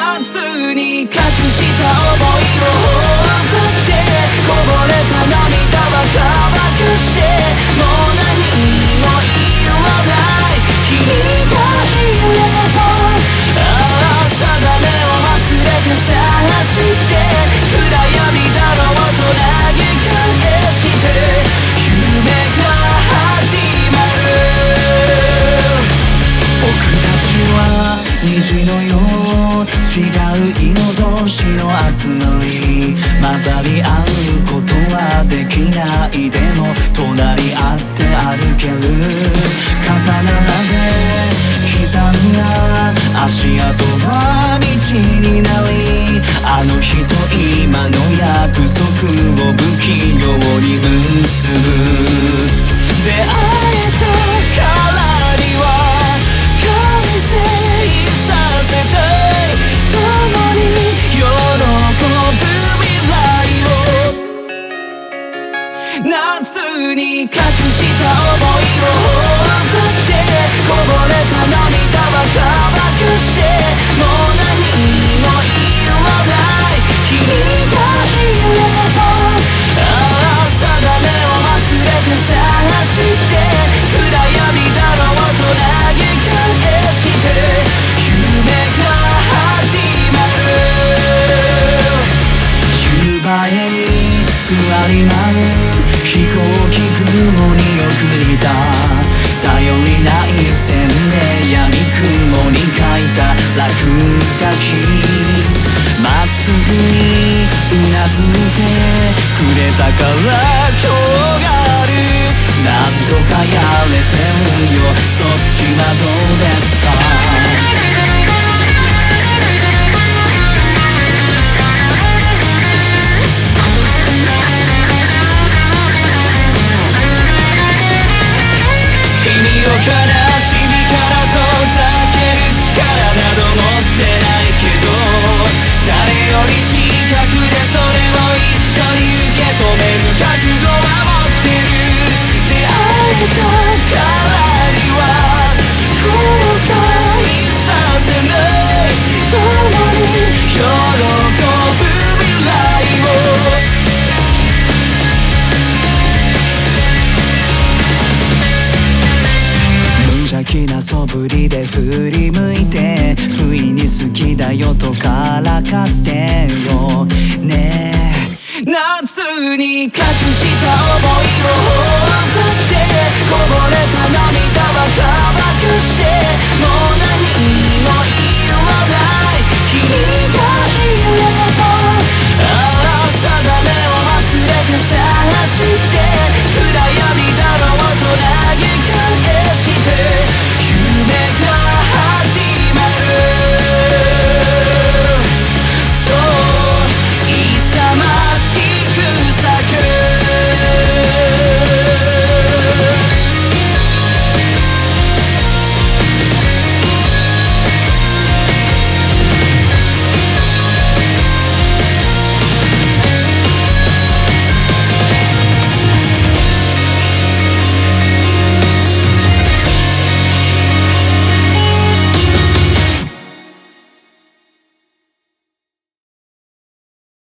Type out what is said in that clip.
夏に隠した想いを放ってこぼれた涙は乾かしてもう何も言わない君がいればああ定めを忘れて探して暗闇だろうと投げ返して夢が始まる僕たちは虹のよう違う色同士の集まり混ざり合うことはできないでも隣り合って歩ける刀で刻んだ足跡は道になりあの日と今の約束を不器用に結ぶ出会えたからには完成させたい共に喜ぶ未来を夏に隠した想いを放ってこぼれた涙は乾かしてもう何も言わない君がいればああ定めを忘れて探して暗闇だろうと投げ返して夢が始まる夕映えに座り舞う飛行機雲に送りた頼りない線で闇雲に書いた落書きまっすぐにうなずいてくれたから今日がある何度かやれてるよそっちはどうですか君を悲しみから遠ざける力など持ってないけど誰より近くでそれを一緒に受け止める覚悟は持ってる出会えたからには後悔させない共に喜ぶ未来を無邪気な素振りで振り向いて不意に好きだよとからかってよねえ夏に隠した想いを放ってこぼれた